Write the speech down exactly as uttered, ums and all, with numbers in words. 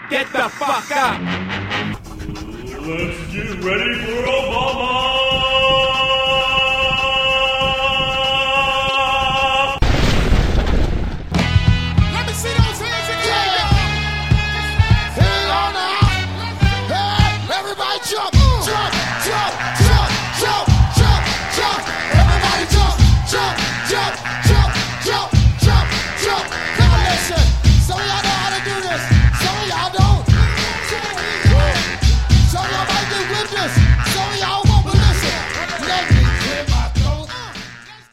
Get the fuck up! Let's get ready for Obama!